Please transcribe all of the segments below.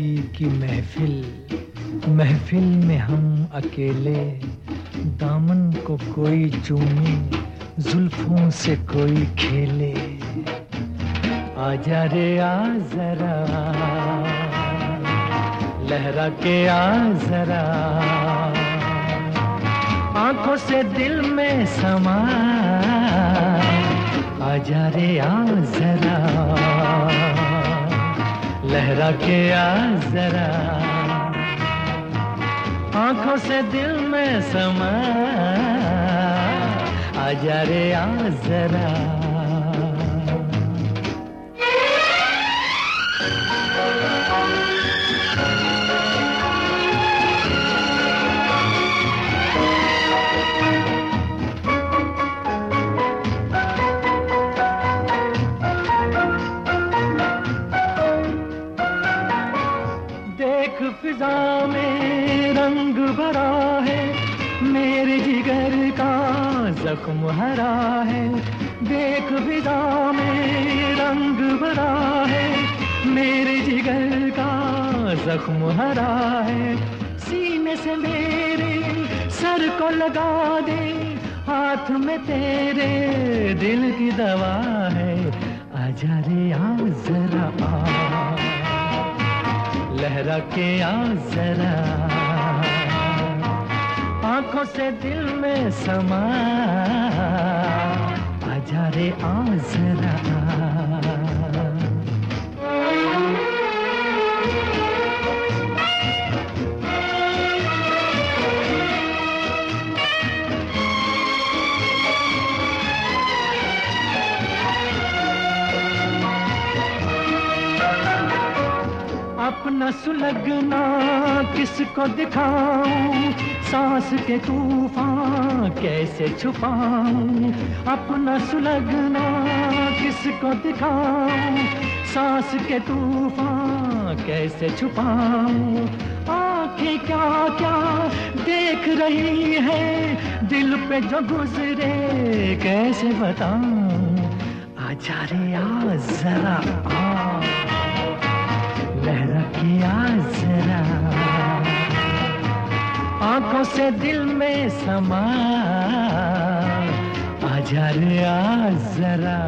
की महफिल, महफिल में हम अकेले, दामन को कोई चूमे, जुल्फों से कोई खेले। आजा रे आ जरा, लहरा के आ जरा, आंखों से दिल में समा। आजा रे आ जरा, लहरा के आ जरा, आंखों से दिल में समा। आजा रे आ जरा। देख फिजा में रंग भरा है, मेरे जिगर का जख्म हरा है। देख फिजा में रंग भरा है, मेरे जिगर का जख्म हरा है। सीने से मेरे सर को लगा दे, हाथ में तेरे दिल की दवा है। आजा रे आ जरा आ, लहरा के आ जरा, आंखों से दिल में समा। आजा रे आ जरा। अपना सुलगना किसको दिखाऊं, सांस के तूफान कैसे छुपाऊं। अपना सुलगना किसको दिखाऊं, सांस के तूफान कैसे छुपाऊं। आंखें क्या क्या देख रही है, दिल पे जो गुजरे कैसे बताऊं। आजा रे आ जरा आ, लहरा के आ जरा, आंखों से दिल में समा। आजा रे आ जरा।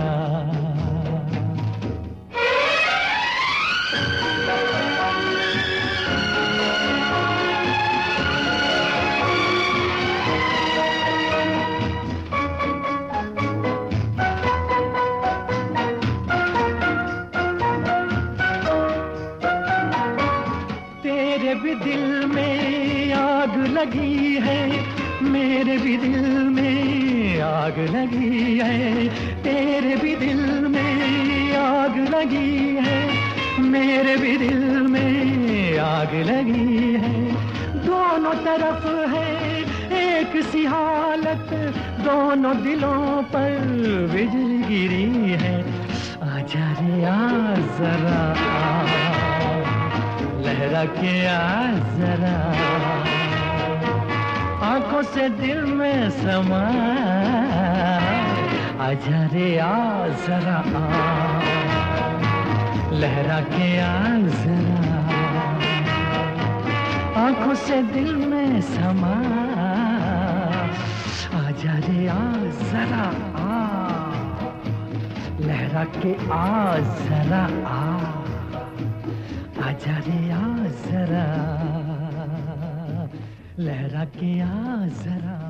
तेरे भी दिल में आग लगी है, मेरे भी दिल में आग लगी है। तेरे भी दिल में आग लगी है, मेरे भी दिल में आग लगी है। दोनों तरफ है एक सी हालत, दोनों दिलों पर बिजली गिरी है। आजा रे आ जरा, लहरा के आ जरा, आंखों से दिल में समा। आजा रे आ जरा आ, लहरा के आ जरा, आंखों से दिल में समा। आजा रे आ जरा आ, लहरा के आ जरा आ। आजा रे आ जरा, लहरा के आ जरा।